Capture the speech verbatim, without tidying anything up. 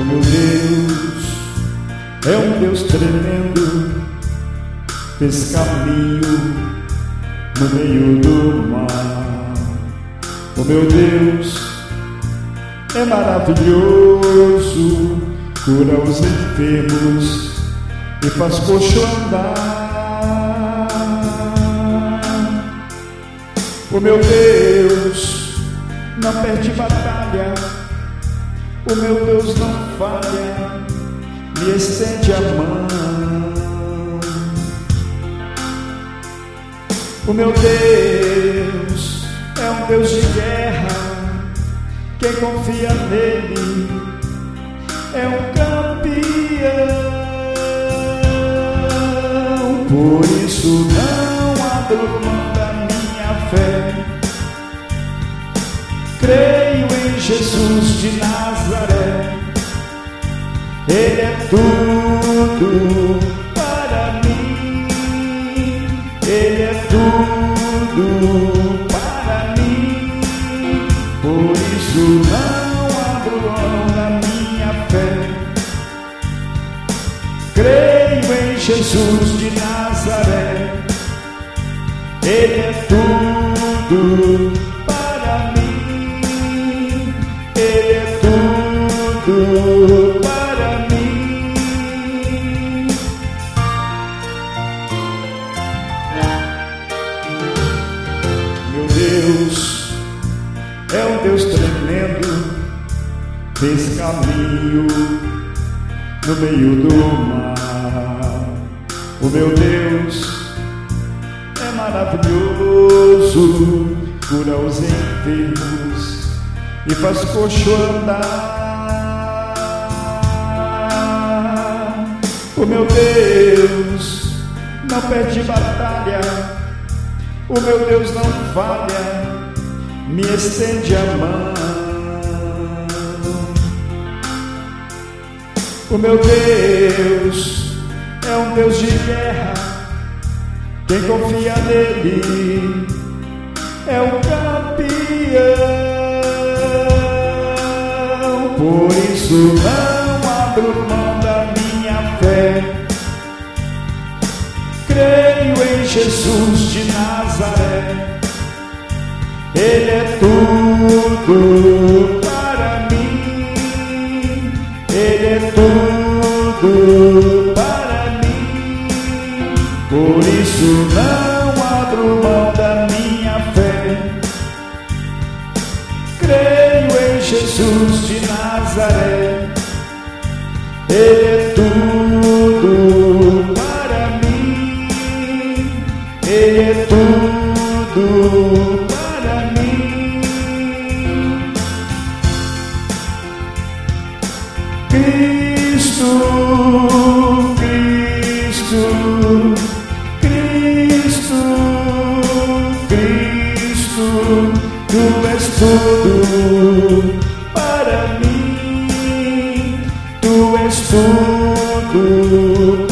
meu Deus é um Deus tremendo, fez caminho no meio do mar. O meu Deus é maravilhoso, cura os enfermos e faz coxo andar. O meu Deus não perde batalha, o meu Deus não falha, me estende a mão. O meu Deus é um Deus de guerra, quem confia nele é um campeão. Por isso não abro mão da minha fé, creio em Jesus de Nazaré. Ele é tudo para mim, Ele é tudo para mim. Por isso não abro mão da minha fé, creio em Jesus de Nazaré. Ele é tudo para mim, Ele é tudo para mim. Meu Deus é um Deus tremendo, fez caminho no meio do mar. O meu Deus é maravilhoso, cura os enfermos e faz coxo andar. O meu Deus não perde batalha, o meu Deus não falha, me estende a mão. O meu Deus é um Deus de guerra, quem confia nele é um campeão. Por isso não abro mão da minha fé, creio em Jesus de Nazaré. Ele é tudo para mim, Ele é tudo para mim. Por isso não abro mão da minha fé, creio em Jesus de Nazaré. Ele é tudo para mim, Ele é tudo para mim. Cristo, Cristo, Cristo, Cristo, Tu és tudo para mim, Tu és tudo